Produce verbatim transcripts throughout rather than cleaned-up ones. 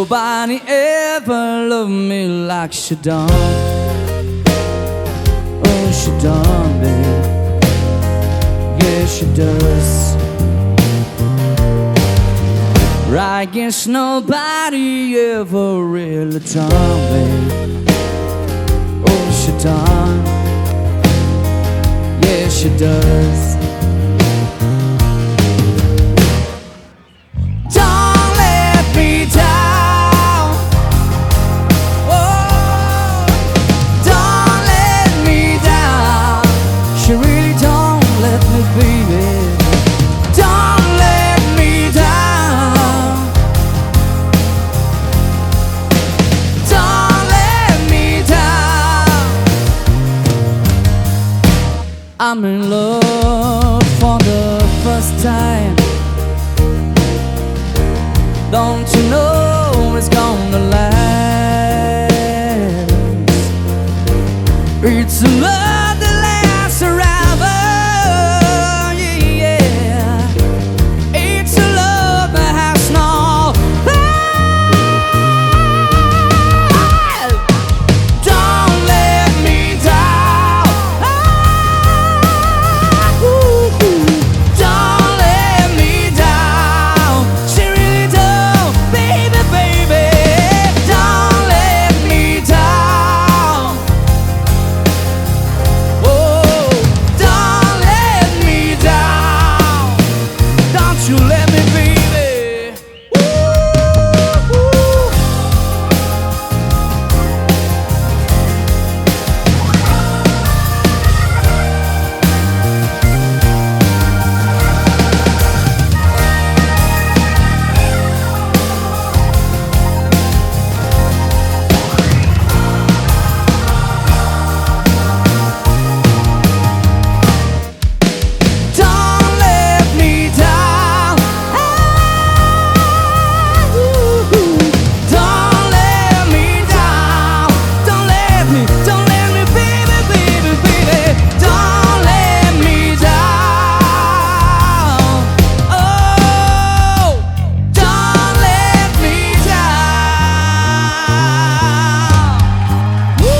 nobody ever loved me like she done. Oh, she done, babe. Yeah, she does. I guess nobody ever really done, babe. Oh, she done. Yeah, she does. Don't let me down. Oh, don't let me down. She really don't let me, baby. Don't let me down. Don't let me down. I'm in love for the first time. Don't you know it's gonna last? It's a love that lasts forever, yeah. It's a love that has no end. Don't let me down. Don't let me down. She really don't, baby, baby. Don't let me down. Oh, don't let me down. Don't you let me, baby. Don't let me down. Don't let me down. Don't let me, don't let me, baby, baby, baby. Don't let me down. Oh, don't let me down.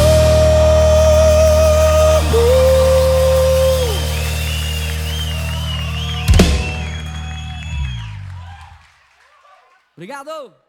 Obrigado!